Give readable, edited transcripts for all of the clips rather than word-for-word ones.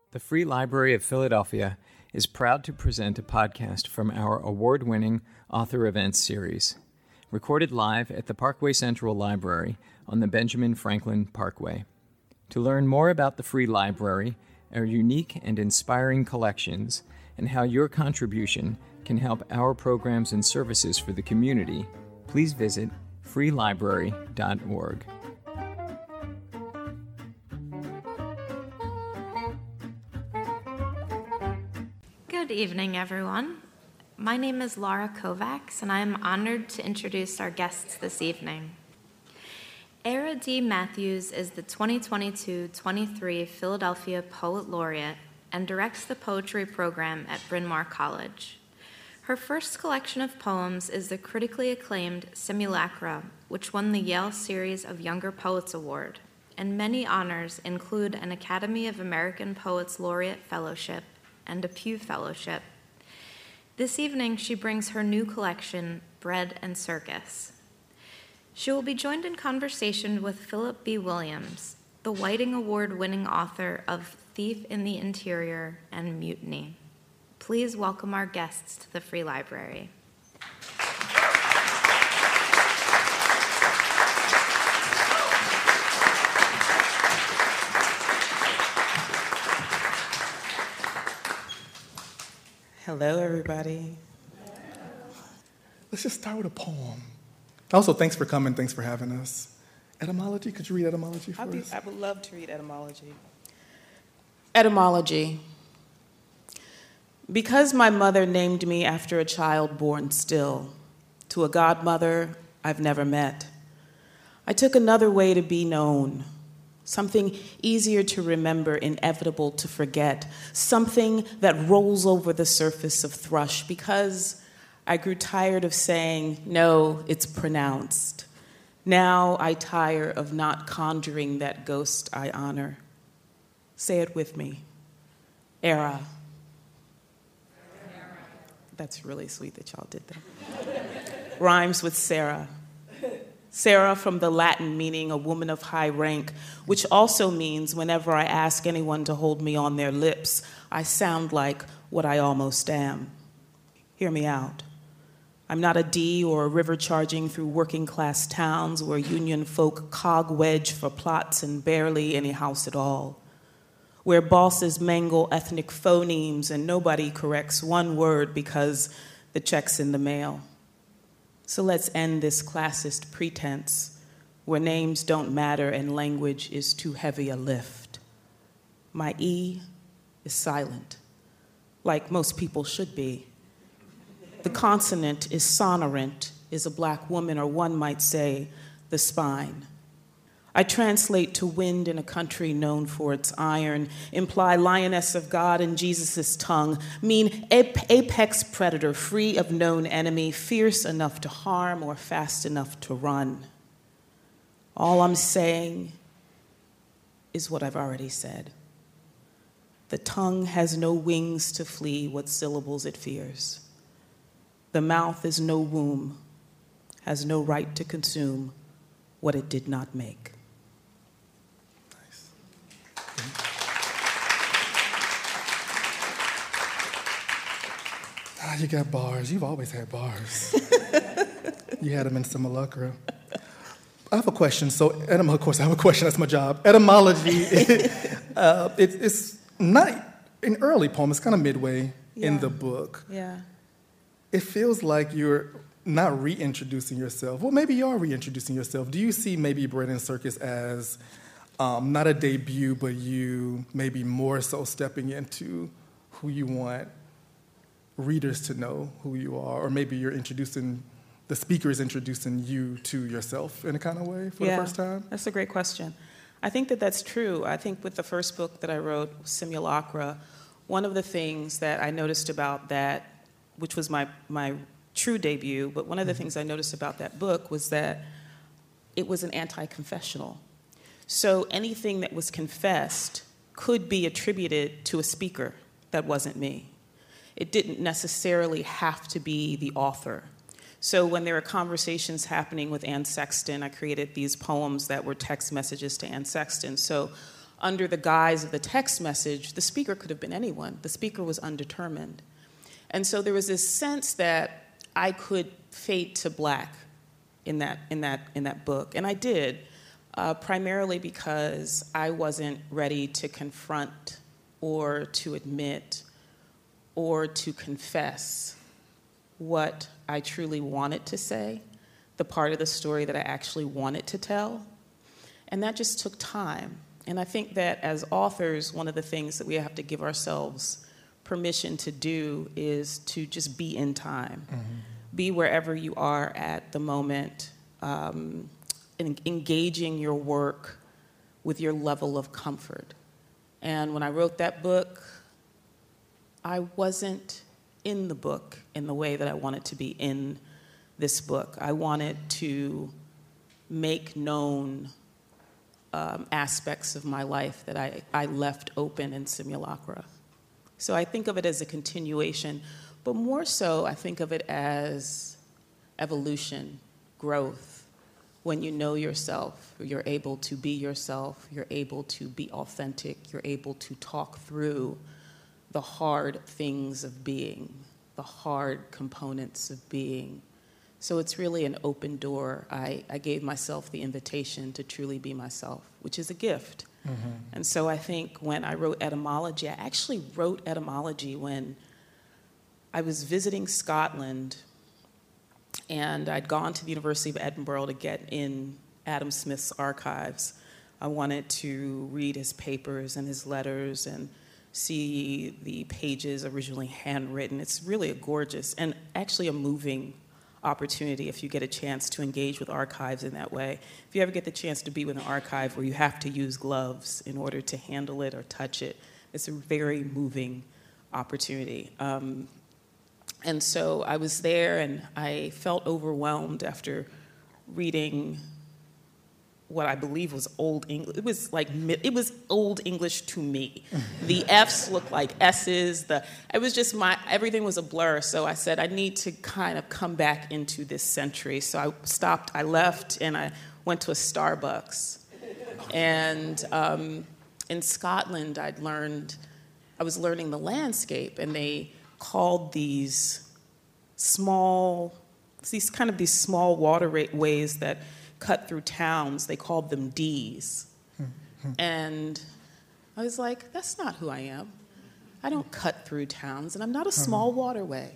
The Free Library of Philadelphia is proud to present a podcast from our award-winning Author Events series, recorded live at the Parkway Central Library on the Benjamin Franklin Parkway. To learn more about the Free Library, our unique and inspiring collections, and how your contribution can help our programs and services for the community, please visit freelibrary.org. Good evening, everyone. My name is Laura Kovacs, and I am honored to introduce our guests this evening. Era D. Matthews is the 2022-23 Philadelphia Poet Laureate and directs the poetry program at Bryn Mawr College. Her first collection of poems is the critically acclaimed Simulacra, which won the Yale Series of Younger Poets Award, and many honors include an Academy of American Poets Laureate Fellowship and a Pew Fellowship. This evening, she brings her new collection, Bread and Circus. She will be joined in conversation with Philip B. Williams, the Whiting Award-winning author of Thief in the Interior and Mutiny. Please welcome our guests to the Free Library. Hello, everybody. Let's just start with a poem. Also, thanks for coming. Thanks for having us. Etymology, could you read etymology for us? I would love to read etymology. Etymology. Because my mother named me after a child born still, to a godmother I've never met, I took another way to be known. Something easier to remember, inevitable to forget. Something that rolls over the surface of thrush because I grew tired of saying, no, it's pronounced. Now I tire of not conjuring that ghost I honor. Say it with me. Era. That's really sweet that y'all did that. Rhymes with Sarah. Sarah from the Latin meaning a woman of high rank, which also means whenever I ask anyone to hold me on their lips, I sound like what I almost am. Hear me out. I'm not a D or a river charging through working class towns where union folk cog wedge for plots and barely any house at all, where bosses mangle ethnic phonemes and nobody corrects one word because the check's in the mail. So let's end this classist pretense where names don't matter and language is too heavy a lift. My E is silent, like most people should be. The consonant is sonorant, is a black woman, or one might say, the spine. I translate to wind in a country known for its iron, imply lioness of God in Jesus' tongue, mean apex predator, free of known enemy, fierce enough to harm or fast enough to run. All I'm saying is what I've already said. The tongue has no wings to flee what syllables it fears. The mouth is no womb, has no right to consume what it did not make. You got bars. You've always had bars. You had them in Simulacra. I have a question. So, of course, I have a question. That's my job. Etymology, it's not an early poem. It's kind of midway in the book. Yeah. It feels like you're not reintroducing yourself. Well, maybe you are reintroducing yourself. Do you see maybe Bread and Circus as not a debut, but you maybe more so stepping into who you want readers to know who you are, or maybe the speaker is introducing you to yourself in a kind of way for the first time? That's a great question. I think that that's true. I think with the first book that I wrote, Simulacra, one of the things that I noticed about that, which was my true debut, but one of the things I noticed about that book was that it was an anti-confessional. So anything that was confessed could be attributed to a speaker that wasn't me. It didn't necessarily have to be the author. So when there were conversations happening with Anne Sexton, I created these poems that were text messages to Anne Sexton. So under the guise of the text message, the speaker could have been anyone. The speaker was undetermined. And so there was this sense that I could fade to black in that book. And I did, primarily because I wasn't ready to confront or to admit or to confess what I truly wanted to say, the part of the story that I actually wanted to tell. And that just took time. And I think that as authors, one of the things that we have to give ourselves permission to do is to just be in time. Mm-hmm. Be wherever you are at the moment, and engaging your work with your level of comfort. And when I wrote that book, I wasn't in the book in the way that I wanted to be in this book. I wanted to make known aspects of my life that I left open in Simulacra. So I think of it as a continuation, but more so I think of it as evolution, growth. When you know yourself, you're able to be yourself, you're able to be authentic, you're able to talk through the hard things of being, the hard components of being. So it's really an open door. I gave myself the invitation to truly be myself, which is a gift. Mm-hmm. And so I think when I wrote Etymology, I actually wrote Etymology when I was visiting Scotland, and I'd gone to the University of Edinburgh to get in Adam Smith's archives. I wanted to read his papers and his letters and see the pages originally handwritten. It's really a gorgeous and actually a moving opportunity if you get a chance to engage with archives in that way. If you ever get the chance to be with an archive where you have to use gloves in order to handle it or touch it, it's a very moving opportunity. And so I was there, and I felt overwhelmed after reading what I believe was Old English. It was Old English to me. The F's looked like S's. It was just everything was a blur. So I said, I need to kind of come back into this century. So I stopped, I left, and I went to a Starbucks. And in Scotland, I was learning the landscape, and they called these small waterways that cut through towns, they called them D's. Mm-hmm. And I was like, that's not who I am. I don't cut through towns, and I'm not a small waterway.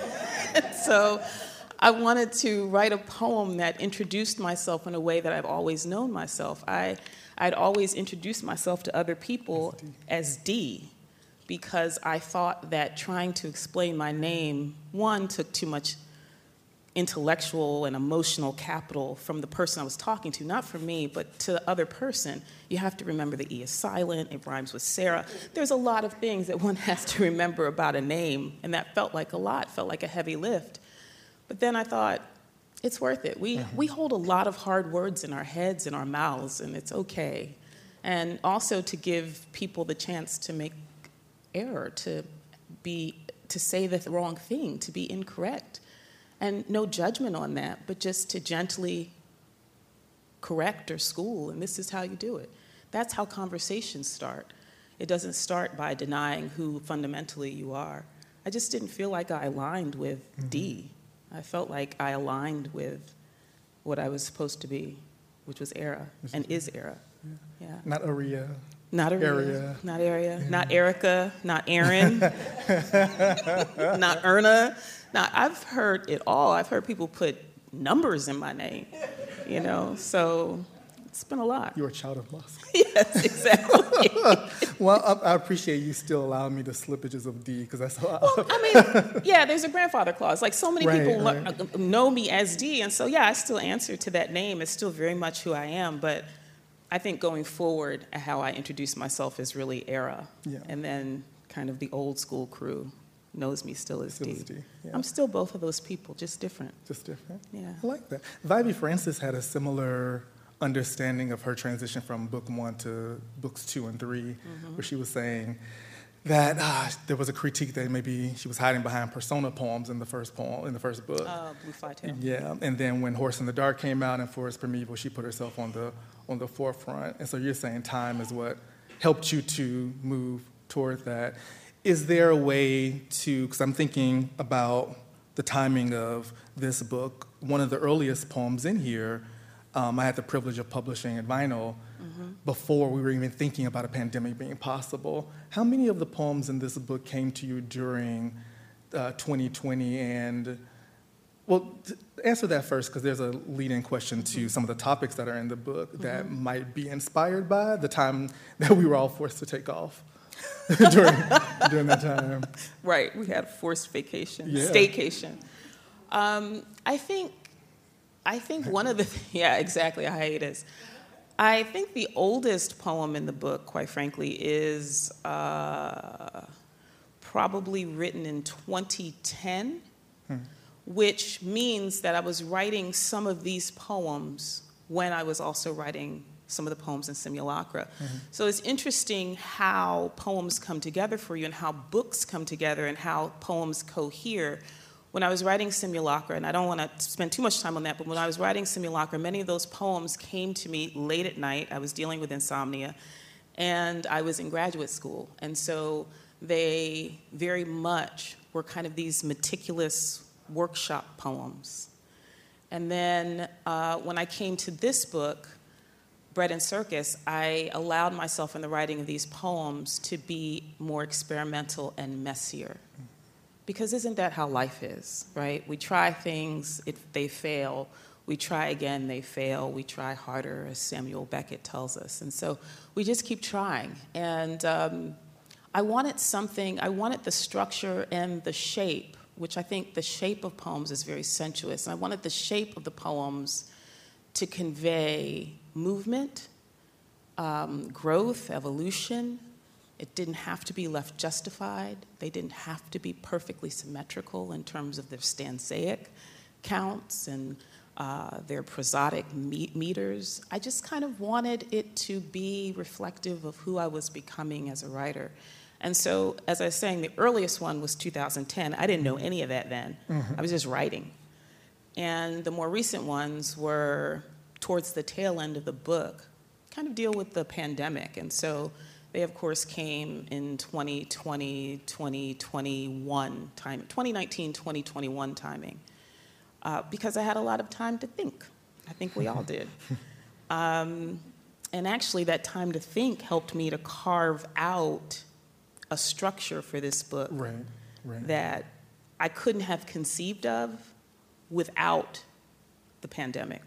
So I wanted to write a poem that introduced myself in a way that I've always known myself. I'd always introduced myself to other people as D, because I thought that trying to explain my name, one, took too much intellectual and emotional capital from the person I was talking to, not from me, but to the other person. You have to remember the E is silent, it rhymes with Sarah. There's a lot of things that one has to remember about a name, and that felt like a lot, felt like a heavy lift. But then I thought, it's worth it. We hold a lot of hard words in our heads and our mouths, and it's okay. And also to give people the chance to make error, to say the wrong thing, to be incorrect. And no judgment on that, but just to gently correct or school, and this is how you do it. That's how conversations start. It doesn't start by denying who fundamentally you are. I just didn't feel like I aligned with D. I felt like I aligned with what I was supposed to be, which was Era, and is Era. Yeah. Not Aria. Not Aria. Not Area. Yeah. Not Erica. Not Aaron. Not Erna. Now, I've heard it all. I've heard people put numbers in my name, so it's been a lot. You're a child of Musk. Yes, exactly. Well, I appreciate you still allowing me the slippages of D, because that's how there's a grandfather clause. Like, so many people know me as D, and so, I still answer to that name. It's still very much who I am, but I think going forward, how I introduce myself is really Era, and then kind of the old school crew knows me still as D. Yeah. I'm still both of those people, just different. Just different? Yeah. I like that. Viby Francis had a similar understanding of her transition from book 1 to books 2 and 3, where she was saying that there was a critique that maybe she was hiding behind persona poems in the first book. Blue Fly Tale. Yeah, and then when Horse in the Dark came out and Forest Primeval, she put herself on the forefront. And so you're saying time is what helped you to move toward that. Is there a way to, because I'm thinking about the timing of this book, one of the earliest poems in here, I had the privilege of publishing at Vinyl before we were even thinking about a pandemic being possible. How many of the poems in this book came to you during 2020? And, well, answer that first, because there's a lead-in question to some of the topics that are in the book that might be inspired by the time that we were all forced to take off during that time. Right, we had a forced vacation, Yeah. staycation. I think one of the, yeah, exactly, a hiatus. I think the oldest poem in the book, quite frankly, is probably written in 2010, which means that I was writing some of these poems when I was also writing some of the poems in Simulacra. So it's interesting how poems come together for you and how books come together and how poems cohere. When I was writing Simulacra, and I don't want to spend too much time on that, but when I was writing Simulacra, many of those poems came to me late at night. I was dealing with insomnia, and I was in graduate school. And so they very much were kind of these meticulous workshop poems. And then when I came to this book, Bread and Circus, I allowed myself in the writing of these poems to be more experimental and messier. Because isn't that how life is, right? We try things, they fail. We try again, they fail. We try harder, as Samuel Beckett tells us. And so we just keep trying. And I wanted the structure and the shape, which I think the shape of poems is very sensuous. And I wanted the shape of the poems to convey movement, growth, evolution. It didn't have to be left justified. They didn't have to be perfectly symmetrical in terms of their stanzaic counts and their prosodic meters. I just kind of wanted it to be reflective of who I was becoming as a writer. And so, as I was saying, the earliest one was 2010. I didn't know any of that then. I was just writing. And the more recent ones were towards the tail end of the book, kind of deal with the pandemic. And so they, of course, came in 2020, 2021 time, 2019, 2021 timing, because I had a lot of time to think. I think we all did. And actually, that time to think helped me to carve out a structure for this book that I couldn't have conceived of without the pandemic.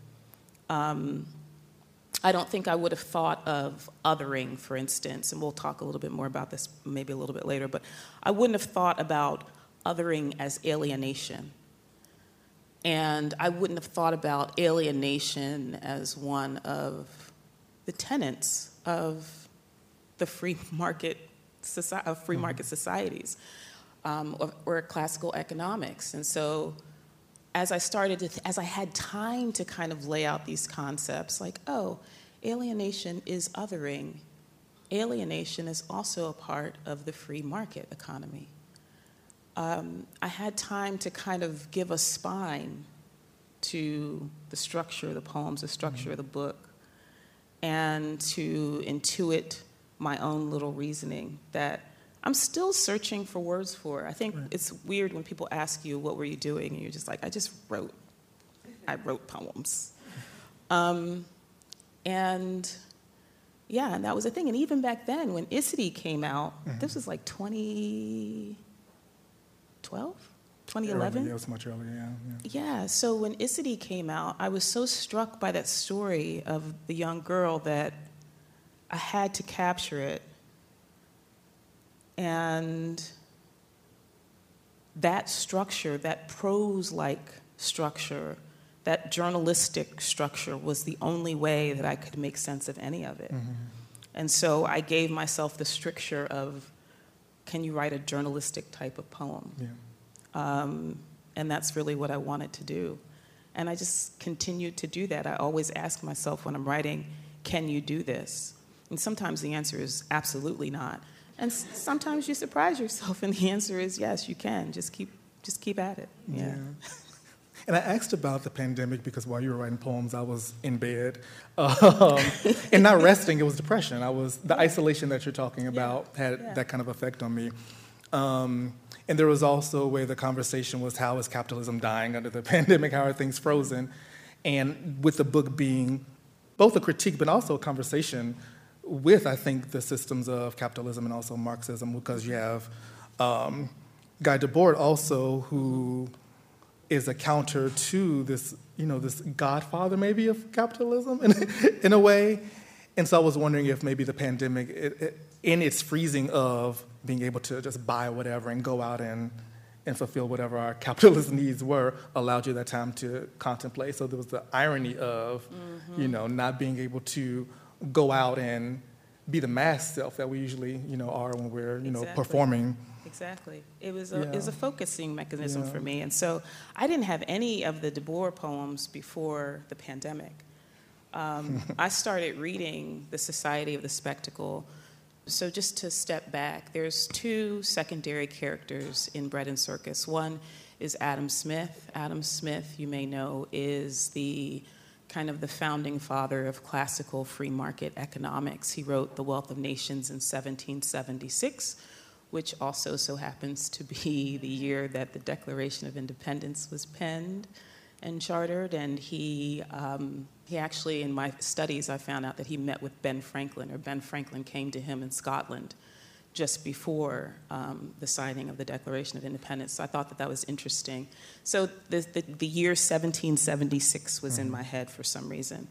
I don't think I would have thought of othering, for instance, and we'll talk a little bit more about this maybe a little bit later, but I wouldn't have thought about othering as alienation. And I wouldn't have thought about alienation as one of the tenets of the free market societies or classical economics. And so as I had time to kind of lay out these concepts, like, oh, alienation is othering. Alienation is also a part of the free market economy. I had time to kind of give a spine to the structure of the poems, the structure of the book, and to intuit my own little reasoning that I'm still searching for words for. I think it's weird when people ask you, what were you doing? And you're just like, I wrote poems. And that was the thing. And even back then, when Isity came out, this was like 2012, 2011? It was much earlier, Yeah, so when Isity came out, I was so struck by that story of the young girl that I had to capture it. And that structure, that prose-like structure, that journalistic structure was the only way that I could make sense of any of it. And so I gave myself the stricture of, can you write a journalistic type of poem? And that's really what I wanted to do. And I just continued to do that. I always ask myself when I'm writing, can you do this? And sometimes the answer is absolutely not. And sometimes you surprise yourself, and the answer is yes, you can. Just keep at it. Yeah. And I asked about the pandemic because while you were writing poems, I was in bed. And not resting, it was depression. The isolation that you're talking about had that kind of effect on me. And there was also a way the conversation was, how is capitalism dying under the pandemic? How are things frozen? And with the book being both a critique but also a conversation with, I think, the systems of capitalism and also Marxism, because you have Guy Debord also, who is a counter to this, this godfather maybe of capitalism in a way. And so I was wondering if maybe the pandemic, in its freezing of being able to just buy whatever and go out and fulfill whatever our capitalist needs were, allowed you that time to contemplate. So there was the irony of, not being able to go out and be the mass self that we usually, are when we're, performing. Exactly. It was a focusing mechanism for me. And so I didn't have any of the Debord poems before the pandemic. I started reading The Society of the Spectacle. So just to step back, there's two secondary characters in Bread and Circus. One is Adam Smith. Adam Smith, you may know, is the kind of the founding father of classical free market economics. He wrote The Wealth of Nations in 1776, which also so happens to be the year that the Declaration of Independence was penned and chartered. And he actually, in my studies, I found out that he met with Ben Franklin, or Ben Franklin came to him in Scotland just before the signing of the Declaration of Independence. So I thought that was interesting. So the year 1776 was in my head for some reason.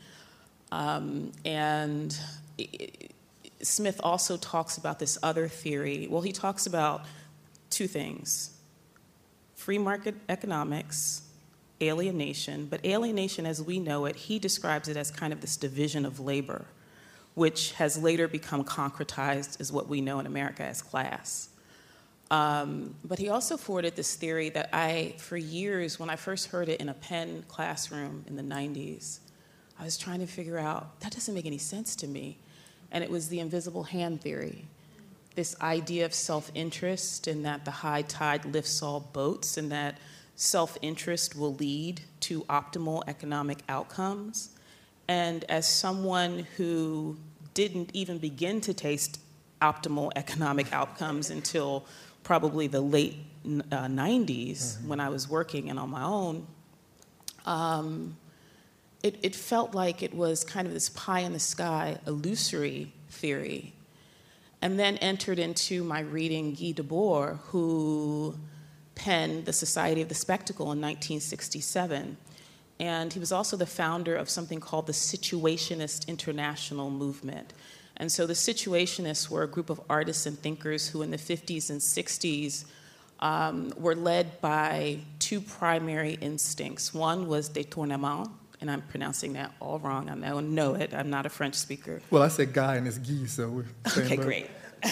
Smith also talks about this other theory. Well, he talks about two things: free market economics, alienation. But alienation, as we know it, he describes it as kind of this division of labor, which has later become concretized as what we know in America as class. But he also forwarded this theory that for years, when I first heard it in a Penn classroom in the 90s, I was trying to figure out, that doesn't make any sense to me. And it was the invisible hand theory, this idea of self-interest, and that the high tide lifts all boats, and that self-interest will lead to optimal economic outcomes. And as someone who didn't even begin to taste optimal economic outcomes until probably the late 90s, when I was working and on my own, it felt like it was kind of this pie-in-the-sky, illusory theory. And then entered into my reading Guy Debord, who penned The Society of the Spectacle in 1967. And he was also the founder of something called the Situationist International Movement. And so the Situationists were a group of artists and thinkers who in the 50s and 60s were led by two primary instincts. One was détournement, and I'm pronouncing that all wrong. I know it. I'm not a French speaker. Well, I said Guy and it's Guy, so we're saying okay, great.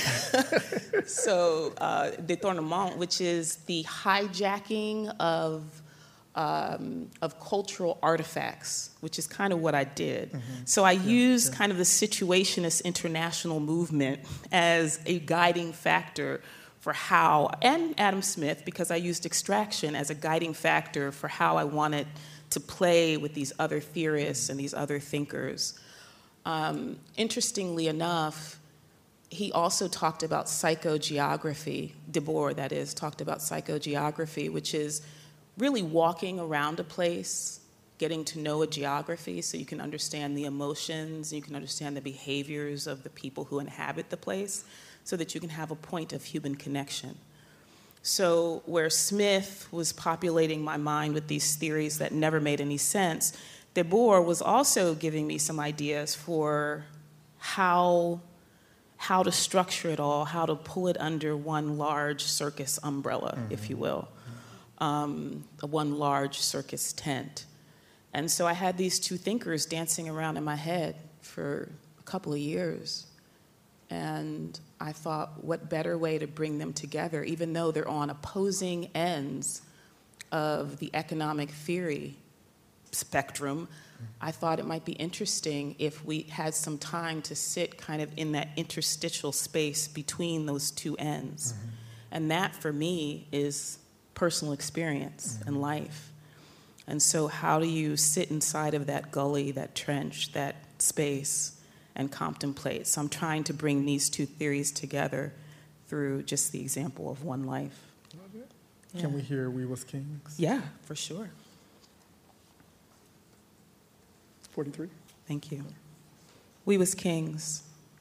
So détournement, which is the hijacking of cultural artifacts, which is kind of what I did. So I used kind of the Situationist International Movement as a guiding factor for how, and Adam Smith, because I used extraction as a guiding factor for how I wanted to play with these other theorists and these other thinkers. Interestingly enough, he also talked about psychogeography, Debord, that is, talked about psychogeography, which is really walking around a place, getting to know a geography so you can understand the emotions, you can understand the behaviors of the people who inhabit the place, so that you can have a point of human connection. So where Smith was populating my mind with these theories that never made any sense, Debord was also giving me some ideas for how to structure it all, how to pull it under one large circus umbrella, if you will, one large circus tent. And so I had these two thinkers dancing around in my head for a couple of years. And I thought, what better way to bring them together, even though they're on opposing ends of the economic theory spectrum. I thought it might be interesting if we had some time to sit kind of in that interstitial space between those two ends. And that, for me, is personal experience and life. And so how do you sit inside of that gully, that trench, that space, and contemplate? So I'm trying to bring these two theories together through just the example of one life. Yeah. Can we hear We Was Kings? Yeah, for sure. 43. Thank you. We Was Kings.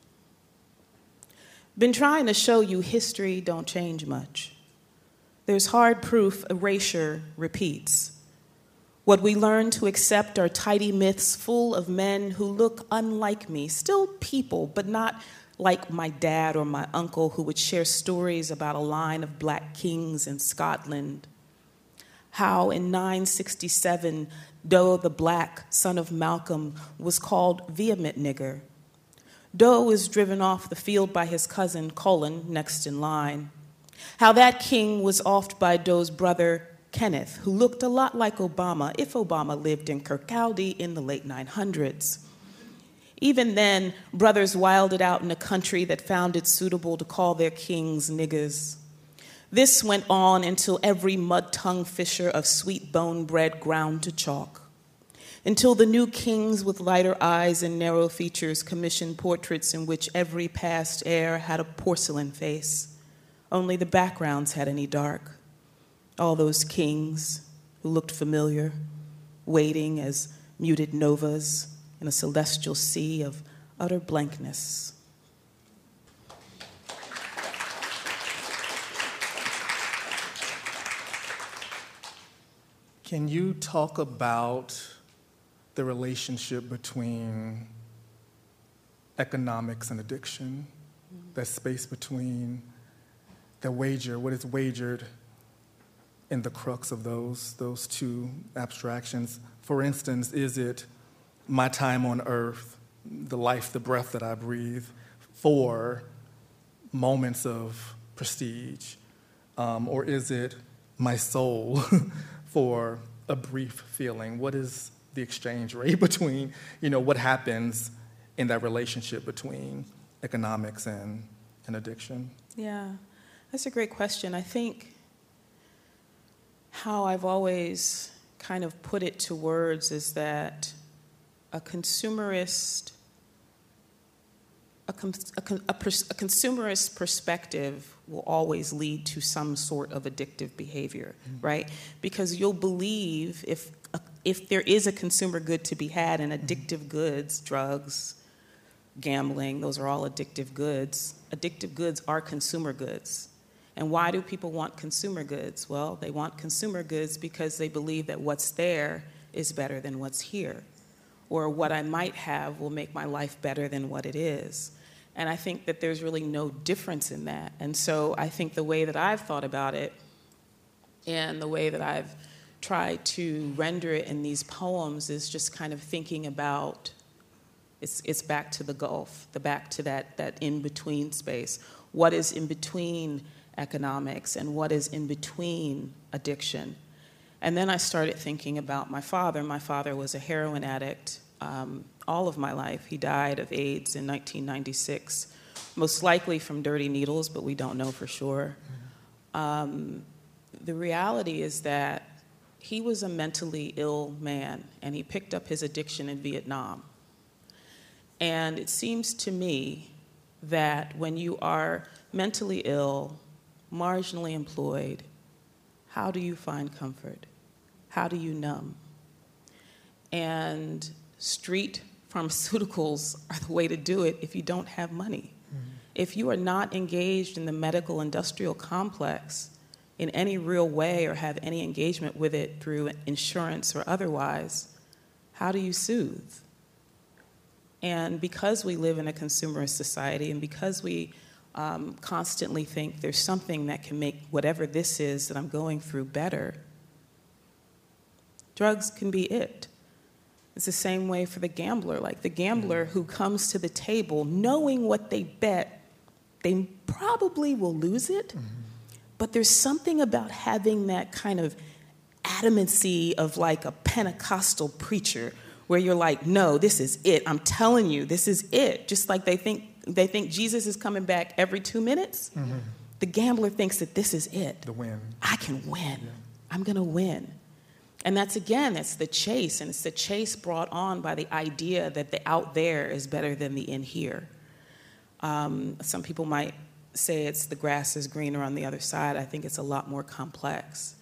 Been trying to show you history don't change much. There's hard proof erasure repeats. What we learn to accept are tidy myths full of men who look unlike me, still people, but not like my dad or my uncle who would share stories about a line of black kings in Scotland. How in 967, Doe the Black, son of Malcolm, was called vehement nigger. Doe was driven off the field by his cousin, Colin, next in line. How that king was offed by Doe's brother, Kenneth, who looked a lot like Obama if Obama lived in Kirkcaldy in the late 900s. Even then, brothers wilded out in a country that found it suitable to call their kings niggers. This went on until every mud-tongue fisher of sweet bone bread ground to chalk. Until the new kings with lighter eyes and narrow features commissioned portraits in which every past heir had a porcelain face. Only the backgrounds had any dark. All those kings who looked familiar, waiting as muted novas in a celestial sea of utter blankness. Can you talk about the relationship between economics and addiction? That space between the wager, what is wagered, in the crux of those two abstractions. For instance, is it my time on earth, the life, the breath that I breathe, for moments of prestige? Or is it my soul for a brief feeling? What is the exchange rate between, what happens in that relationship between economics and addiction? Yeah, that's a great question. I think how I've always kind of put it to words is that a consumerist perspective will always lead to some sort of addictive behavior, right? Because you'll believe if there is a consumer good to be had, and addictive goods, drugs, gambling, those are all addictive goods. Addictive goods are consumer goods. And why do people want consumer goods? Well, they want consumer goods because they believe that what's there is better than what's here, or what I might have will make my life better than what it is. And I think that there's really no difference in that. And so I think the way that I've thought about it and the way that I've tried to render it in these poems is just kind of thinking about, it's back to the gulf, back to that in-between space. What is in between economics and what is in between addiction? And then I started thinking about my father. My father was a heroin addict all of my life. He died of AIDS in 1996, most likely from dirty needles, but we don't know for sure. The reality is that he was a mentally ill man, and he picked up his addiction in Vietnam. And it seems to me that when you are mentally ill, marginally employed, how do you find comfort? How do you numb? And street pharmaceuticals are the way to do it if you don't have money. Mm-hmm. If you are not engaged in the medical industrial complex in any real way or have any engagement with it through insurance or otherwise, how do you soothe? And because we live in a consumerist society and because we constantly think there's something that can make whatever this is that I'm going through better, drugs can be it. It's the same way for the gambler. Like the gambler who comes to the table knowing what they bet, they probably will lose it. Mm-hmm. But there's something about having that kind of adamancy of like a Pentecostal preacher where you're like, no, this is it. I'm telling you, this is it. Just like they think Jesus is coming back every 2 minutes. Mm-hmm. The gambler thinks that this is it. The win. I can win. Yeah. I'm going to win. And that's the chase, and it's the chase brought on by the idea that the out there is better than the in here. Some people might say it's the grass is greener on the other side. I think it's a lot more complex.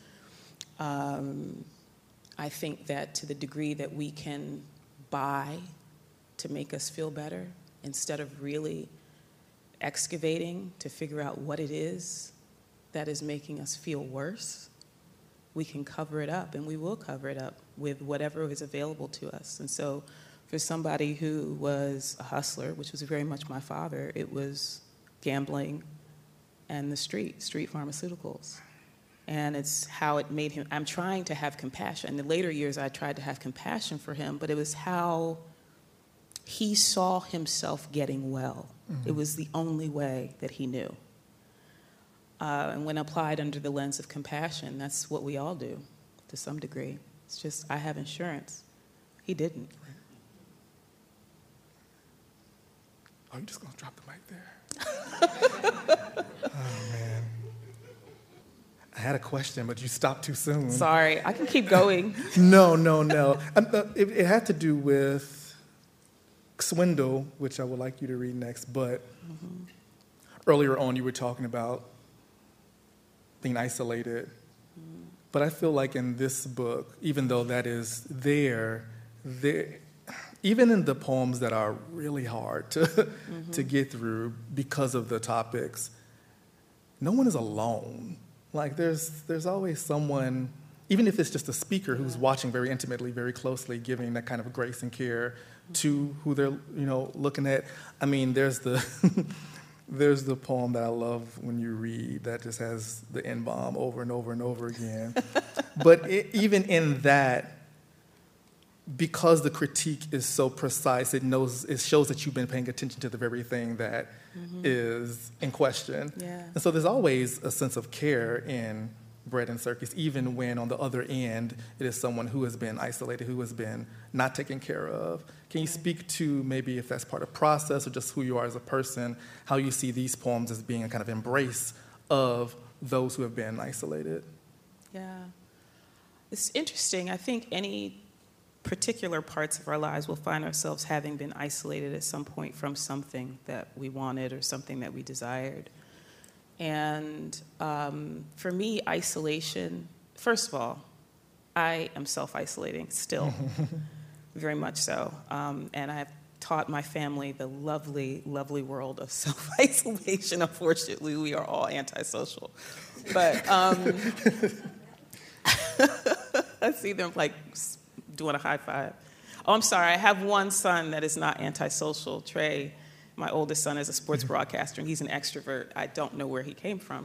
I think that to the degree that we can buy to make us feel better, instead of really excavating to figure out what it is that is making us feel worse, we can cover it up, and we will cover it up with whatever is available to us. And so for somebody who was a hustler, which was very much my father, it was gambling and the street pharmaceuticals. And it's how it made him, I'm trying to have compassion. In the later years, I tried to have compassion for him, but it was how he saw himself getting well. Mm-hmm. It was the only way that he knew. And when applied under the lens of compassion, that's what we all do to some degree. It's just, I have insurance. He didn't. Oh, you're just going to drop the mic there? Oh, man. I had a question, but you stopped too soon. Sorry, I can keep going. No. It had to do with Swindle, which I would like you to read next, but earlier on you were talking about being isolated. But I feel like in this book, even though that is there, even in the poems that are really hard to get through because of the topics, no one is alone. Like there's always someone, even if it's just a speaker who's watching very intimately, very closely, giving that kind of grace and care to who they're looking at. I mean, there's the there's the poem that I love when you read that just has the N-bomb over and over and over again. But even in that, because the critique is so precise, it shows that you've been paying attention to the very thing that is in question. Yeah. And so there's always a sense of care in Bread and Circus, even when on the other end it is someone who has been isolated, who has been not taken care of. Can you speak to maybe if that's part of process or just who you are as a person, how you see these poems as being a kind of embrace of those who have been isolated? Yeah. It's interesting. I think any particular parts of our lives will find ourselves having been isolated at some point from something that we wanted or something that we desired. And for me, isolation, first of all, I am self-isolating still, very much so. And I have taught my family the lovely, lovely world of self-isolation. Unfortunately, we are all antisocial. But I see them like doing a high five. Oh, I'm sorry. I have one son that is not antisocial, Trey. My oldest son is a sports broadcaster, and he's an extrovert. I don't know where he came from.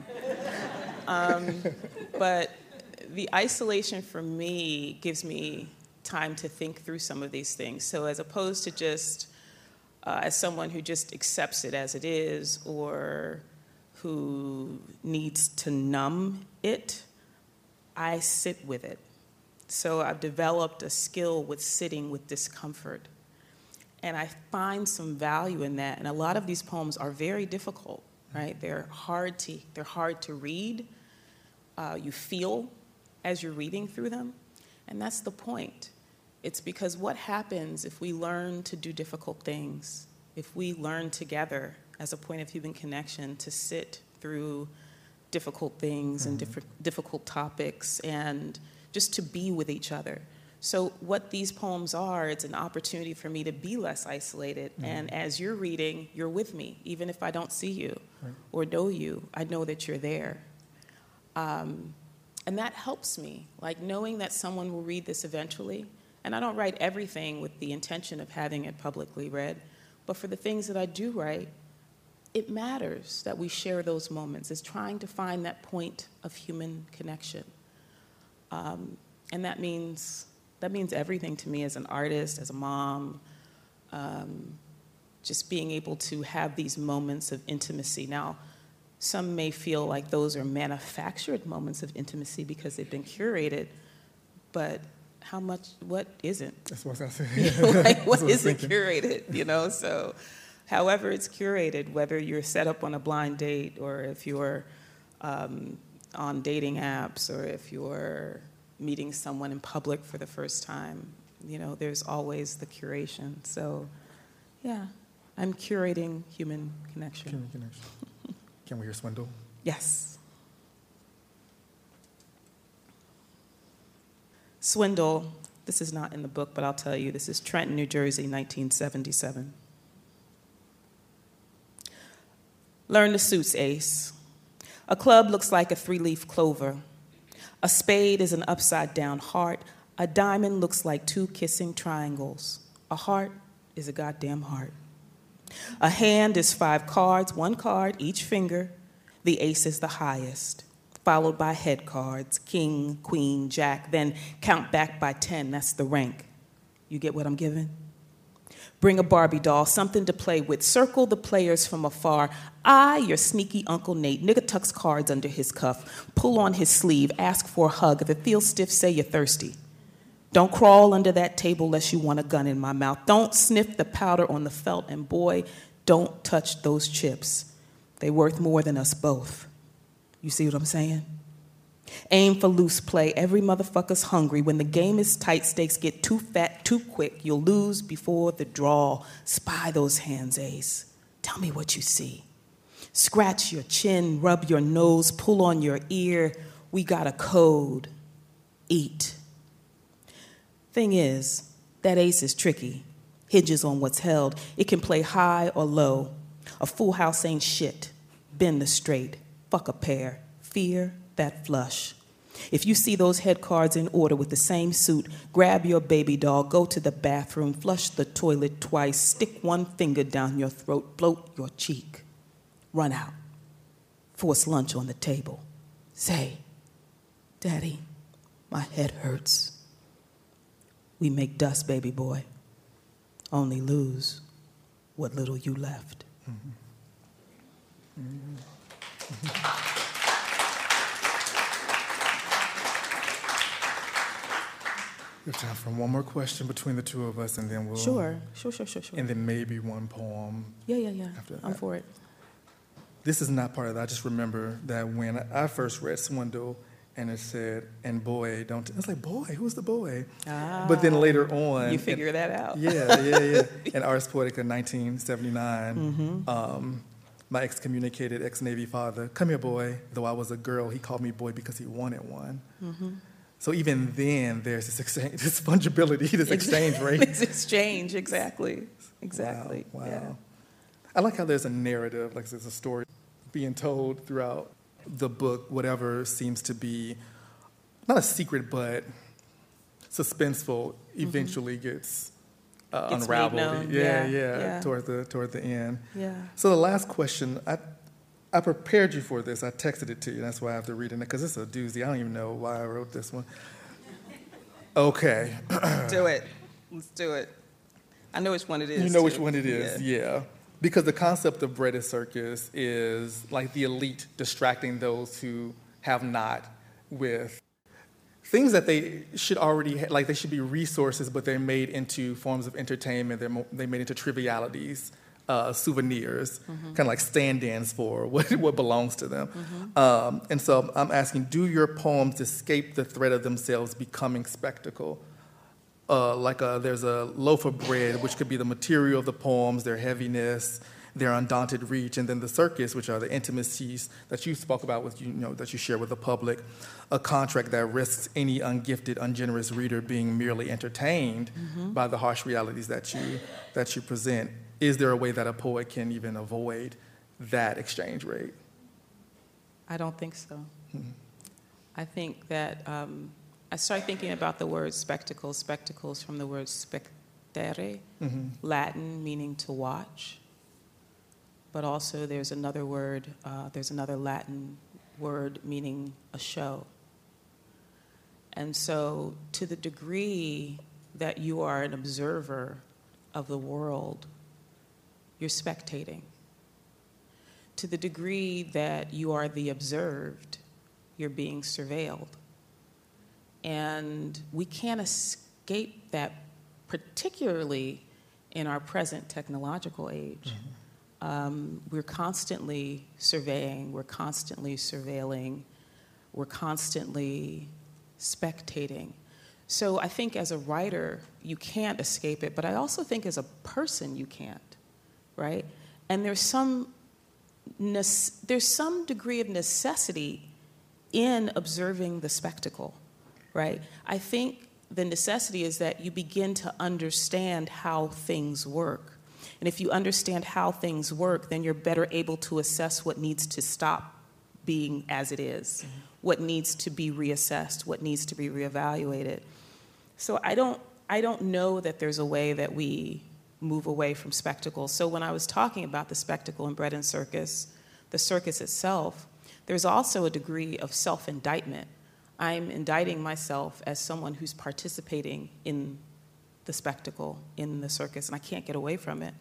But the isolation for me gives me time to think through some of these things. So as opposed to just as someone who just accepts it as it is or who needs to numb it, I sit with it. So I've developed a skill with sitting with discomfort. And I find some value in that. And a lot of these poems are very difficult, right? They're hard to read. You feel as you're reading through them. And that's the point. It's because what happens if we learn to do difficult things, if we learn together as a point of human connection to sit through difficult things and difficult topics and just to be with each other. So what these poems are, it's an opportunity for me to be less isolated. And as you're reading, you're with me. Even if I don't see you or know you, I know that you're there. And that helps me, like knowing that someone will read this eventually. And I don't write everything with the intention of having it publicly read. But for the things that I do write, it matters that we share those moments. It's trying to find that point of human connection. And that means everything to me as an artist, as a mom, just being able to have these moments of intimacy. Now, some may feel like those are manufactured moments of intimacy because they've been curated, but what isn't? That's what I said. Like, what isn't curated, So however it's curated, whether you're set up on a blind date or if you're on dating apps or if you're meeting someone in public for the first time. You know, there's always the curation. So, yeah, I'm curating human connection. Human connection. Can we hear Swindle? Yes. Swindle, this is not in the book, but I'll tell you, this is Trenton, New Jersey, 1977. Learn the suits, Ace. A club looks like a three-leaf clover. A spade is an upside-down heart. A diamond looks like two kissing triangles. A heart is a goddamn heart. A hand is 5 cards, 1 card, each finger. The ace is the highest, followed by head cards, king, queen, jack, then count back by 10. That's the rank. You get what I'm giving? Bring a Barbie doll, something to play with. Circle the players from afar. Your sneaky Uncle Nate. Nigga tucks cards under his cuff. Pull on his sleeve. Ask for a hug. If it feels stiff, say you're thirsty. Don't crawl under that table unless you want a gun in my mouth. Don't sniff the powder on the felt. And boy, don't touch those chips. They're worth more than us both. You see what I'm saying? Aim for loose play. Every motherfucker's hungry. When the game is tight, stakes get too fat too quick. You'll lose before the draw. Spy those hands, Ace. Tell me what you see. Scratch your chin, rub your nose, pull on your ear. We got a code. Eat. Thing is, that ace is tricky. Hinges on what's held. It can play high or low. A full house ain't shit. Bend the straight. Fuck a pair. Fear that flush. If you see those head cards in order with the same suit, grab your baby doll, go to the bathroom, flush the toilet twice, stick one finger down your throat, bloat your cheek. Run out. Force lunch on the table. Say, Daddy, my head hurts. We make dust, baby boy. Only lose what little you left. Mm-hmm. Mm-hmm. We have time for one more question between the two of us, and then we'll... Sure. And then maybe one poem. Yeah. After that. I'm for it. This is not part of that. I just remember that when I first read Swindle, and it said, and boy, don't... I was like, boy, who's the boy? But then later on... You figure that out. Yeah. In Ars Poetica, 1979, my excommunicated ex-Navy father, come here, boy. Though I was a girl, he called me boy because he wanted one. Mm-hmm. So even then, there's this exchange, this fungibility, this exchange rate. This exchange, exactly. Wow. Yeah. I like how there's a narrative, like there's a story being told throughout the book, whatever seems to be, not a secret, but suspenseful, eventually gets unraveled. Yeah, toward the end. Yeah. So the last question, I prepared you for this. I texted it to you. That's why I have to read it, because it's a doozy. I don't even know why I wrote this one. Okay. Do it. Let's do it. I know which one it is. You know which one it is, yeah. Because the concept of bread and circus is like the elite distracting those who have not with things that they should already, like they should be resources, but they're made into forms of entertainment. They're made into trivialities. Souvenirs, kind of like stand-ins for what belongs to them. And so I'm asking, do your poems escape the threat of themselves becoming spectacle? There's a loaf of bread, which could be the material of the poems, their heaviness, their undaunted reach, and then the circus, which are the intimacies that you spoke about with that you share with the public, a contract that risks any ungifted, ungenerous reader being merely entertained by the harsh realities that you present. Is there a way that a poet can even avoid that exchange rate? I don't think so. I think that I started thinking about the word spectacles from the word spectere, Latin meaning to watch. But also there's another Latin word meaning a show. And so to the degree that you are an observer of the world, you're spectating. To the degree that you are the observed, you're being surveilled. And we can't escape that, particularly in our present technological age. We're constantly surveying, we're constantly surveilling, we're constantly spectating. So I think as a writer, you can't escape it, but I also think as a person, you can't, right? And there's some degree of necessity in observing the spectacle, right? I think the necessity is that you begin to understand how things work. And if you understand how things work, then you're better able to assess what needs to stop being as it is, what needs to be reassessed, what needs to be reevaluated. So I don't know that there's a way that we move away from spectacle. So when I was talking about the spectacle in Bread and Circus, the circus itself, there's also a degree of self-indictment. I'm indicting myself as someone who's participating in the spectacle, in the circus, and I can't get away from it.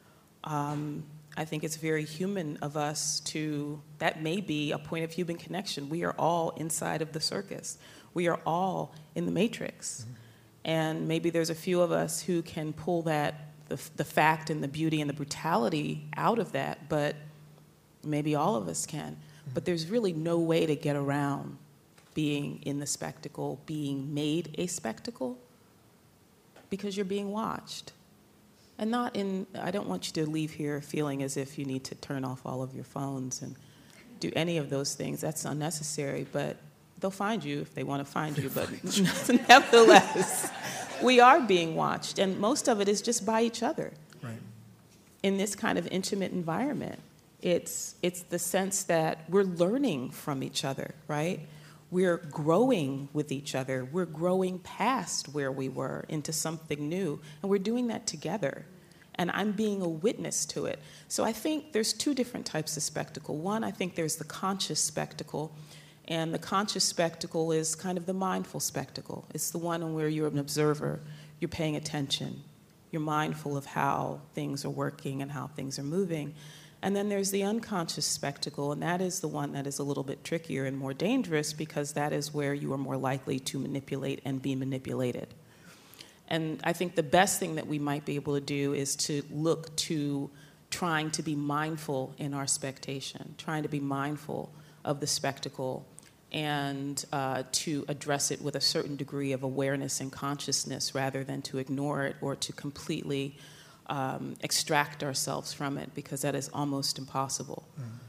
I think it's very human of us that may be a point of human connection. We are all inside of the circus. We are all in the matrix. Mm-hmm. And maybe there's a few of us who can pull the fact and the beauty and the brutality out of that, but maybe all of us can. Mm-hmm. But there's really no way to get around being in the spectacle, being made a spectacle, because you're being watched. And I don't want you to leave here feeling as if you need to turn off all of your phones and do any of those things. That's unnecessary, but they'll find you if they want to find you. But nevertheless, we are being watched, and most of it is just by each other. Right. In this kind of intimate environment, it's the sense that we're learning from each other, right? We're growing with each other. We're growing past where we were into something new, and we're doing that together. And I'm being a witness to it. So I think there's two different types of spectacle. One, I think there's the conscious spectacle, and the conscious spectacle is kind of the mindful spectacle. It's the one where you're an observer, you're paying attention, you're mindful of how things are working and how things are moving. And then there's the unconscious spectacle, and that is the one that is a little bit trickier and more dangerous, because that is where you are more likely to manipulate and be manipulated. And I think the best thing that we might be able to do is to look to trying to be mindful in our spectation, trying to be mindful of the spectacle, and to address it with a certain degree of awareness and consciousness, rather than to ignore it or to completely extract ourselves from it, because that is almost impossible.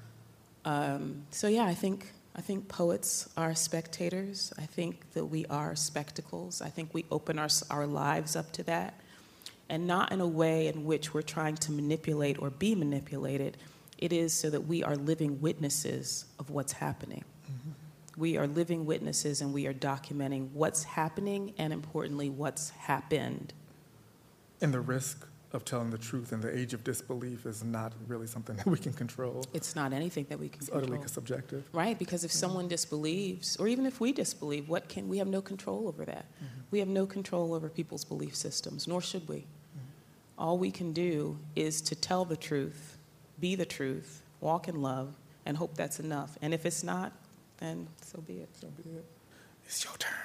So yeah, I think poets are spectators. I think that we are spectacles. I think we open our lives up to that, and not in a way in which we're trying to manipulate or be manipulated. It is so that we are living witnesses of what's happening. Mm-hmm. We are living witnesses, and we are documenting what's happening, and importantly, what's happened. And the risk of telling the truth in the age of disbelief is not really something that we can control. It's not anything that we can control. It's utterly subjective. Right, because if someone disbelieves, or even if we disbelieve, we have no control over that. Mm-hmm. We have no control over people's belief systems, nor should we. Mm-hmm. All we can do is to tell the truth, be the truth, walk in love, and hope that's enough. And if it's not, then so be it. So be it. It's your turn.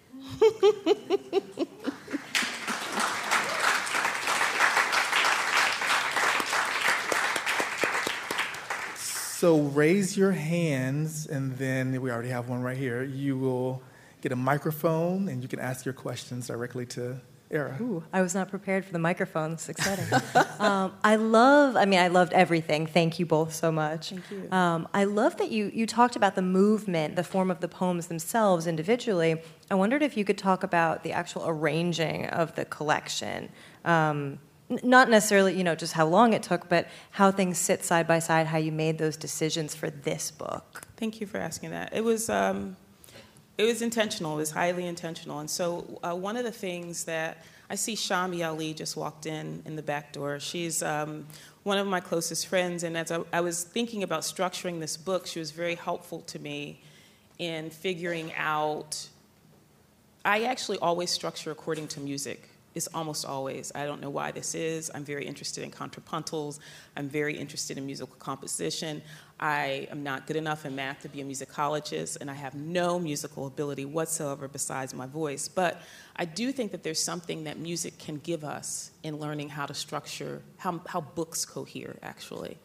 So raise your hands, and then we already have one right here. You will get a microphone, and you can ask your questions directly to Era. Ooh, I was not prepared for the microphone. It's exciting. I loved everything. Thank you both so much. Thank you. I love that you talked about the movement, the form of the poems themselves individually. I wondered if you could talk about the actual arranging of the collection. Not necessarily, just how long it took, but how things sit side by side, how you made those decisions for this book. Thank you for asking that. It was intentional. It was highly intentional. And so one of the things that I see, Shami Ali just walked in the back door. She's one of my closest friends, and as I was thinking about structuring this book, she was very helpful to me in figuring out. I actually always structure according to music. It's almost always. I don't know why this is. I'm very interested in contrapuntals. I'm very interested in musical composition. I am not good enough in math to be a musicologist, and I have no musical ability whatsoever besides my voice. But I do think that there's something that music can give us in learning how to structure, how books cohere, actually.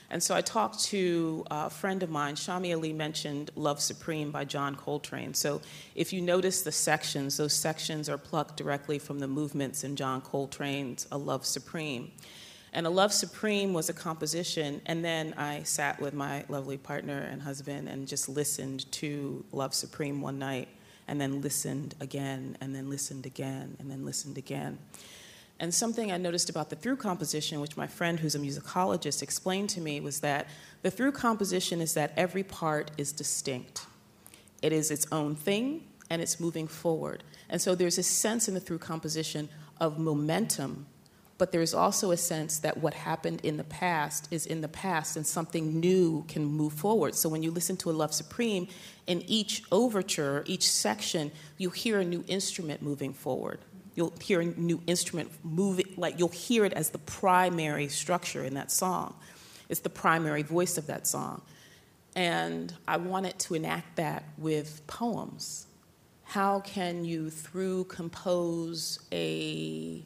And so I talked to a friend of mine, Shami Ali mentioned Love Supreme by John Coltrane. So if you notice the sections, those sections are plucked directly from the movements in John Coltrane's A Love Supreme. And A Love Supreme was a composition, and then I sat with my lovely partner and husband and just listened to Love Supreme one night, and then listened again, and then listened again, and then listened again. And something I noticed about the through composition, which my friend who's a musicologist explained to me, was that the through composition is that every part is distinct. It is its own thing, and it's moving forward. And so there's a sense in the through composition of momentum, but there's also a sense that what happened in the past is in the past, and something new can move forward. So when you listen to A Love Supreme, in each overture, each section, you hear a new instrument moving forward. You'll hear a new instrument moving, like you'll hear it as the primary structure in that song. It's the primary voice of that song. And I wanted to enact that with poems. How can you through compose a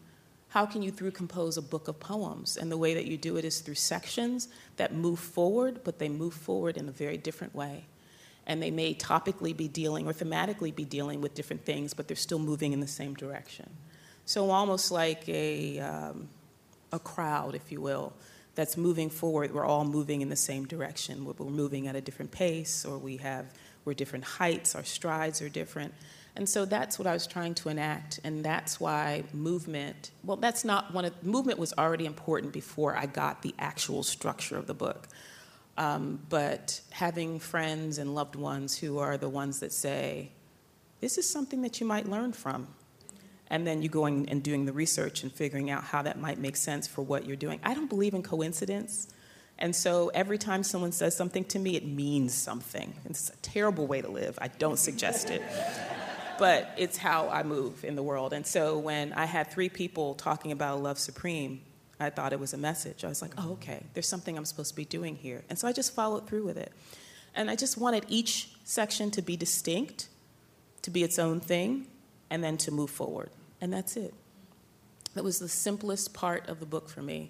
book of poems? And the way that you do it is through sections that move forward, but they move forward in a very different way. And they may topically be dealing or thematically be dealing with different things, but they're still moving in the same direction. So almost like a crowd, if you will, that's moving forward. We're all moving in the same direction. We're moving at a different pace, or we're different heights. Our strides are different. And so that's what I was trying to enact, and that's why movement was already important before I got the actual structure of the book. But having friends and loved ones who are the ones that say, this is something that you might learn from. And then you going and doing the research and figuring out how that might make sense for what you're doing. I don't believe in coincidence. And so every time someone says something to me, it means something. It's a terrible way to live. I don't suggest it. But it's how I move in the world. And so when I had 3 people talking about Love Supreme, I thought it was a message. I was like, oh, okay, there's something I'm supposed to be doing here. And so I just followed through with it. And I just wanted each section to be distinct, to be its own thing, and then to move forward. And that's it. That was the simplest part of the book for me,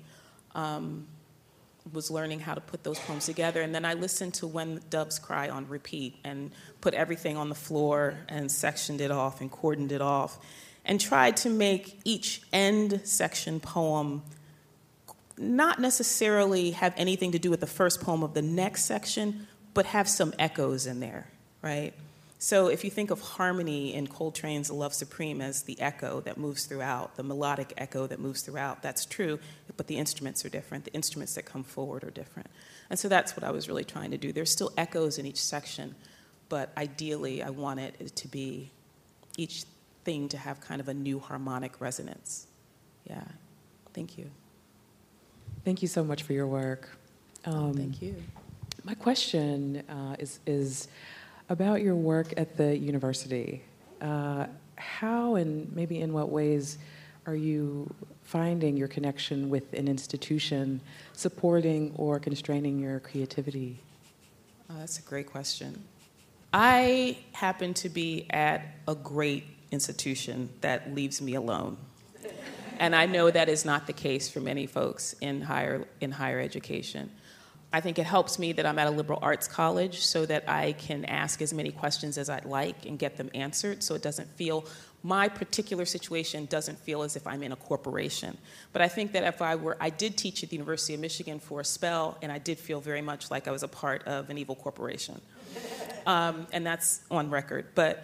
was learning how to put those poems together. And then I listened to When the Doves Cry on repeat and put everything on the floor and sectioned it off and cordoned it off and tried to make each end section poem not necessarily have anything to do with the first poem of the next section, but have some echoes in there, right? So if you think of harmony in Coltrane's A Love Supreme as the echo that moves throughout, the melodic echo that moves throughout, that's true, but the instruments are different. The instruments that come forward are different. And so that's what I was really trying to do. There's still echoes in each section, but ideally I wanted it to be each thing to have kind of a new harmonic resonance. Yeah, thank you. Thank you so much for your work. Thank you. My question is about your work at the university. How and maybe in what ways are you finding your connection with an institution supporting or constraining your creativity? That's a great question. I happen to be at a great institution that leaves me alone. And I know that is not the case for many folks in higher education. I think it helps me that I'm at a liberal arts college so that I can ask as many questions as I'd like and get them answered, so it doesn't feel, my particular situation doesn't feel as if I'm in a corporation. But I think that if I did teach at the University of Michigan for a spell, and I did feel very much like I was a part of an evil corporation. And that's on record, but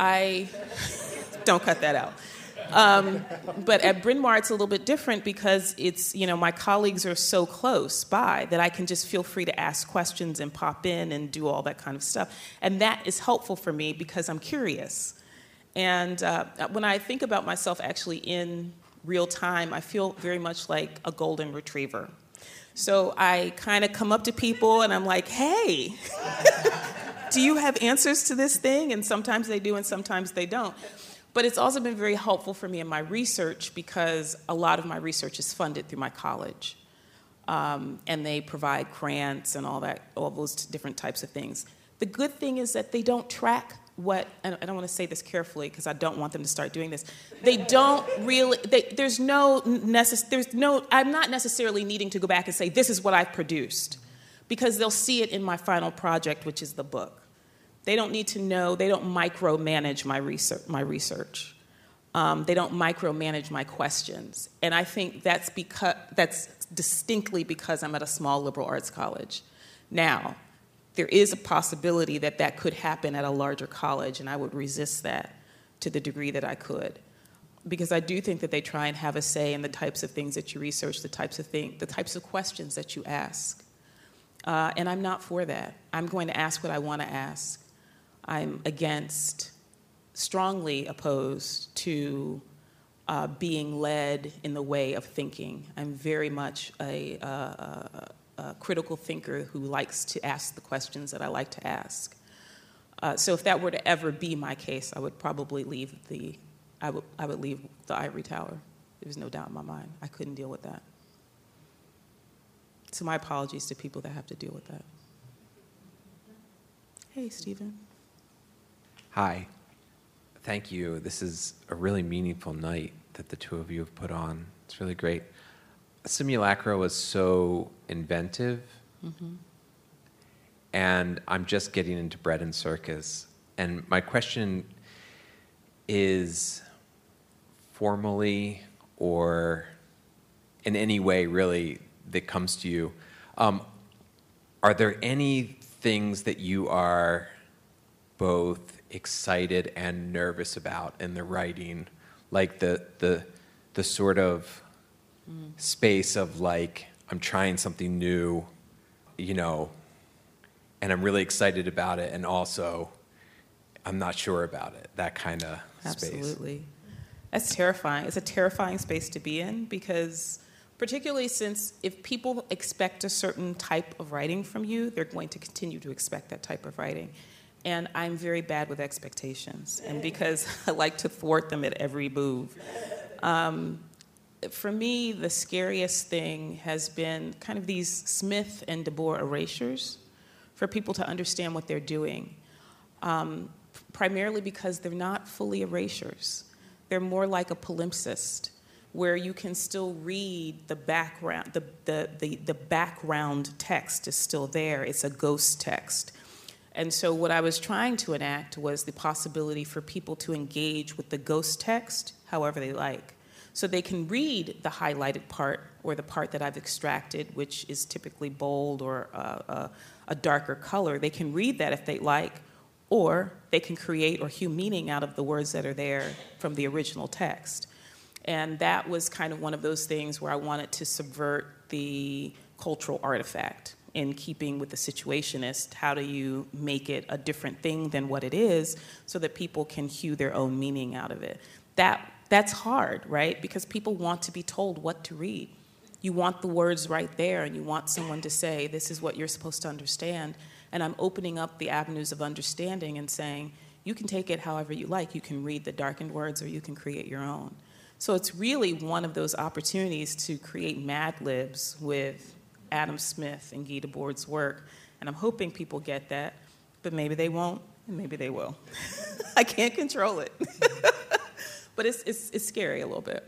don't cut that out. But at Bryn Mawr, it's a little bit different because it's, my colleagues are so close by that I can just feel free to ask questions and pop in and do all that kind of stuff. And that is helpful for me because I'm curious. And when I think about myself actually in real time, I feel very much like a golden retriever. So I kind of come up to people and I'm like, hey, do you have answers to this thing? And sometimes they do and sometimes they don't. But it's also been very helpful for me in my research because a lot of my research is funded through my college. And they provide grants and all those different types of things. The good thing is that they don't track and I don't want to say this carefully because I don't want them to start doing this. They don't really, I'm not necessarily needing to go back and say, this is what I've produced. because they'll see it in my final project, which is the book. They don't need to know, they don't micromanage my research. They don't micromanage my questions. And I think that's distinctly because I'm at a small liberal arts college. Now, there is a possibility that could happen at a larger college, and I would resist that to the degree that I could. Because I do think that they try and have a say in the types of things that you research, the types of questions that you ask. And I'm not for that. I'm going to ask what I want to ask. I'm strongly opposed to being led in the way of thinking. I'm very much a critical thinker who likes to ask the questions that I like to ask. So if that were to ever be my case, I would probably leave I would leave the ivory tower. There's no doubt in my mind. I couldn't deal with that. So my apologies to people that have to deal with that. Hey, Stephen. Hi. Thank you. This is a really meaningful night that the two of you have put on. It's really great. Simulacra was so inventive, and I'm just getting into Bread and Circus. And my question is, formally or in any way really that comes to you, are there any things that you are both excited and nervous about in the writing, like the sort of space of like, I'm trying something new, and I'm really excited about it, and also I'm not sure about it, that kind of space. Absolutely. That's terrifying. It's a terrifying space to be in, because particularly since if people expect a certain type of writing from you, they're going to continue to expect that type of writing. And I'm very bad with expectations, and because I like to thwart them at every move. For me, the scariest thing has been kind of these Smith and DeBoer erasures for people to understand what they're doing, primarily because they're not fully erasures. They're more like a palimpsest, where you can still read the background. The background text is still there. It's a ghost text. And so what I was trying to enact was the possibility for people to engage with the ghost text however they like. So they can read the highlighted part or the part that I've extracted, which is typically bold or a darker color. They can read that if they like, or they can create or hew meaning out of the words that are there from the original text. And that was kind of one of those things where I wanted to subvert the cultural artifact in keeping with the Situationist. How do you make it a different thing than what it is so that people can hew their own meaning out of it? That's hard, right? Because people want to be told what to read. You want the words right there, and you want someone to say, this is what you're supposed to understand. And I'm opening up the avenues of understanding and saying, you can take it however you like. You can read the darkened words, or you can create your own. So it's really one of those opportunities to create Mad Libs with Adam Smith and Guy Debord's work. And I'm hoping people get that, but maybe they won't, and maybe they will. I can't control it. But it's scary a little bit.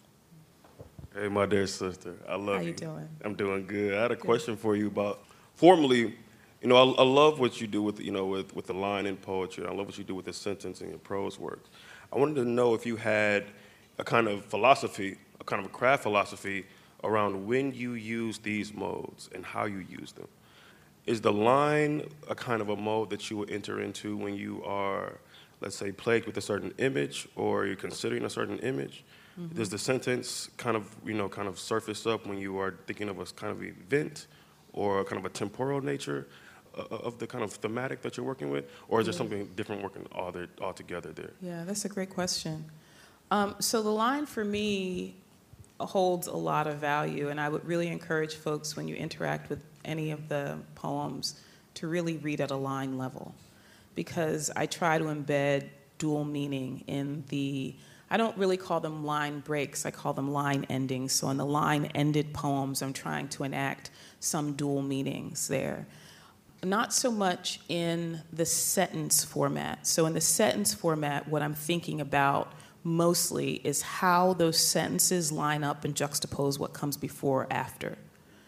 Hey, my dear sister, I love you. How you doing? I'm doing good. I had a question for you about, formally, I love what you do with the line in poetry. I love what you do with the sentence in your prose work. I wanted to know if you had a kind of philosophy, a kind of a craft philosophy around when you use these modes and how you use them. Is the line a kind of a mode that you would enter into when you are, let's say, plagued with a certain image, or you're considering a certain image? Mm-hmm. Does the sentence kind of surface up when you are thinking of a kind of event or kind of a temporal nature of the kind of thematic that you're working with? Or is there something different working all together there? Yeah, that's a great question. So the line for me holds a lot of value, and I would really encourage folks when you interact with any of the poems to really read at a line level, because I try to embed dual meaning in I don't really call them line breaks, I call them line endings. So in the line-ended poems, I'm trying to enact some dual meanings there. Not so much in the sentence format. So in the sentence format, what I'm thinking about mostly is how those sentences line up and juxtapose what comes before or after.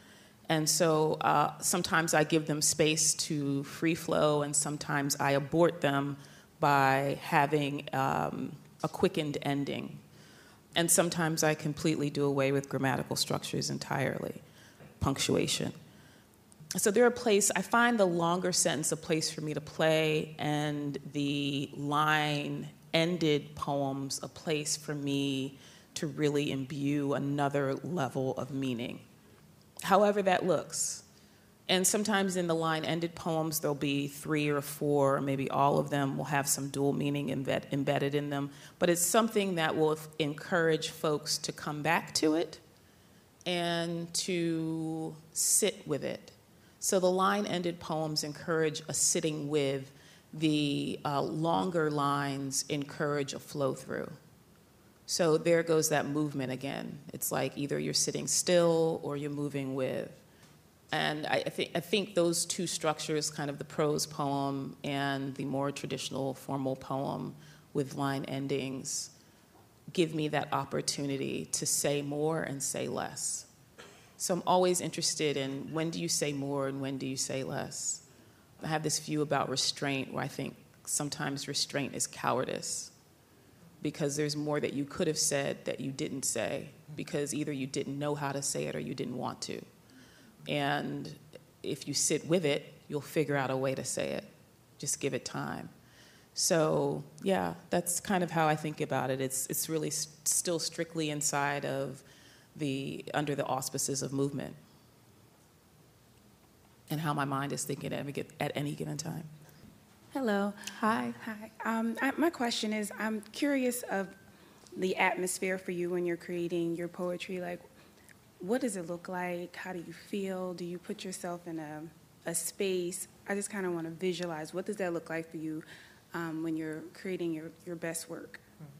And so sometimes I give them space to free flow, and sometimes I abort them by having a quickened ending. And sometimes I completely do away with grammatical structures entirely, punctuation. So they're a place, I find the longer sentence a place for me to play, and the line-ended poems a place for me to really imbue another level of meaning, however that looks. And sometimes in the line-ended poems, there'll be 3 or 4, or maybe all of them will have some dual meaning embedded in them. But it's something that will encourage folks to come back to it and to sit with it. So the line-ended poems encourage a sitting with. The longer lines encourage a flow-through. So there goes that movement again. It's like either you're sitting still or you're moving with. And I think those two structures, kind of the prose poem and the more traditional formal poem with line endings, give me that opportunity to say more and say less. So I'm always interested in when do you say more and when do you say less. I have this view about restraint where I think sometimes restraint is cowardice because there's more that you could have said that you didn't say because either you didn't know how to say it or you didn't want to. And if you sit with it, you'll figure out a way to say it. Just give it time. So, yeah, that's kind of how I think about it. It's really still strictly inside of under the auspices of movement and how my mind is thinking at any given time. Hello. Hi. Hi. My question is, I'm curious of the atmosphere for you when you're creating your poetry. Like, what does it look like? How do you feel? Do you put yourself in a space? I just kind of want to visualize. What does that look like for you when you're creating your best work?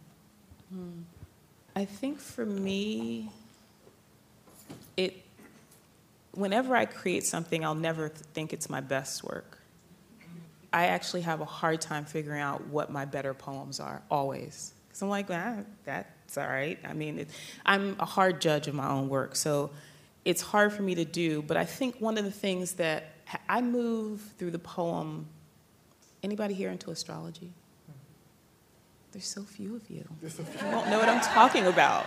I think for me, whenever I create something, I'll never think it's my best work. I actually have a hard time figuring out what my better poems are, always. Because I'm like, that's all right. I mean, I'm a hard judge of my own work, so it's hard for me to do. But I think one of the things that I move through the poem. Anybody here into astrology? There's so few of you. You don't know what I'm talking about.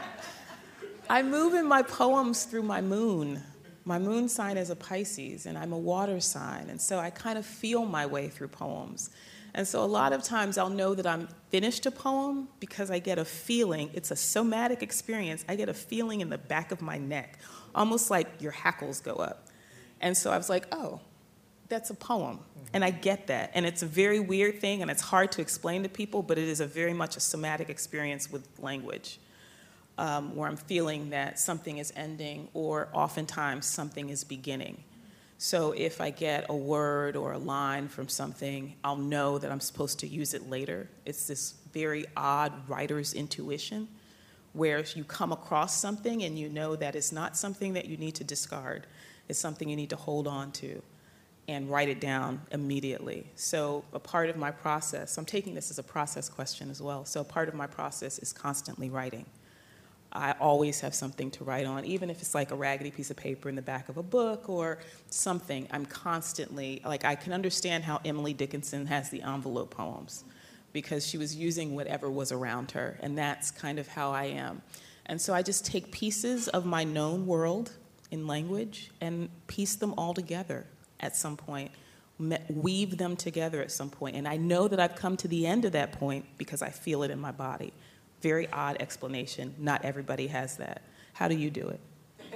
I move in my poems through my moon. My moon sign is a Pisces, and I'm a water sign, and so I kind of feel my way through poems. And so a lot of times I'll know that I'm finished a poem because I get a feeling. It's a somatic experience. I get a feeling in the back of my neck, almost like your hackles go up. And so I was like, oh, that's a poem. And I get that. And it's a very weird thing, and it's hard to explain to people, but it is very much a somatic experience with language, where I'm feeling that something is ending or oftentimes something is beginning. So if I get a word or a line from something, I'll know that I'm supposed to use it later. It's this very odd writer's intuition where you come across something and you know that it's not something that you need to discard. It's something you need to hold on to and write it down immediately. So a part of my process, I'm taking this as a process question as well, so a part of my process is constantly writing. I always have something to write on, even if it's like a raggedy piece of paper in the back of a book or something. I'm constantly, like, I can understand how Emily Dickinson has the envelope poems because she was using whatever was around her, and that's kind of how I am. And so I just take pieces of my known world in language and piece them all together at some point, weave them together at some point. And I know that I've come to the end of that point because I feel it in my body. Very odd explanation. Not everybody has that. How do you do it?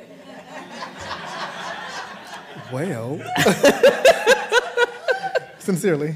Well, sincerely,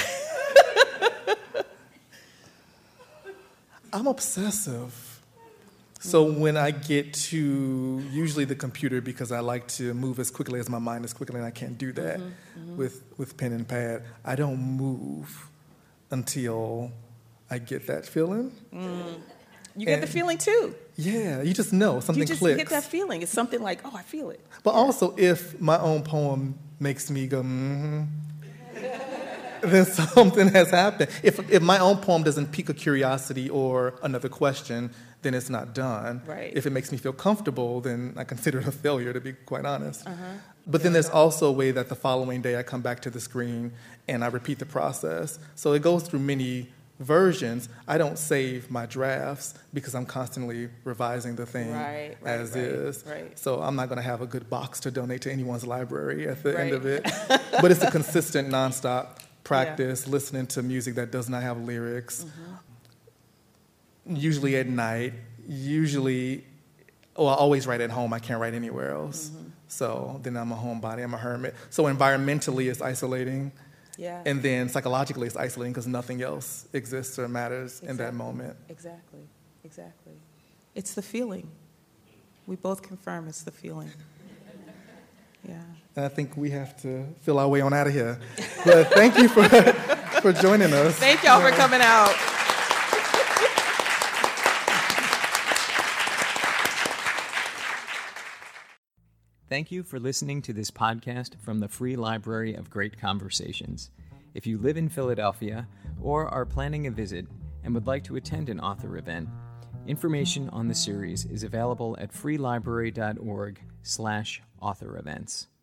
I'm obsessive. So when I get to usually the computer, because I like to move as quickly as my mind is quickly, and I can't do that with pen and pad, I don't move until I get that feeling. You get the feeling too. Yeah, you just know something clicks. You just get that feeling. It's something like, oh, I feel it. But also, if my own poem makes me go, then something has happened. If my own poem doesn't pique a curiosity or another question, then it's not done. Right. If it makes me feel comfortable, then I consider it a failure, to be quite honest. Uh-huh. But then there's also a way that the following day I come back to the screen and I repeat the process. So it goes through many versions. I don't save my drafts because I'm constantly revising the thing as is. Right. So I'm not going to have a good box to donate to anyone's library at the end of it. But it's a consistent, nonstop practice, listening to music that does not have lyrics, usually at night, I always write at home. I can't write anywhere else. So then I'm a homebody, I'm a hermit. So environmentally, it's isolating. Yeah. And then psychologically, it's isolating because nothing else exists or matters in that moment. Exactly. It's the feeling. We both confirm it's the feeling. Yeah. And I think we have to feel our way on out of here. But thank you for joining us. Thank y'all for coming out. Thank you for listening to this podcast from the Free Library of Great Conversations. If you live in Philadelphia or are planning a visit and would like to attend an author event, information on the series is available at freelibrary.org/author events.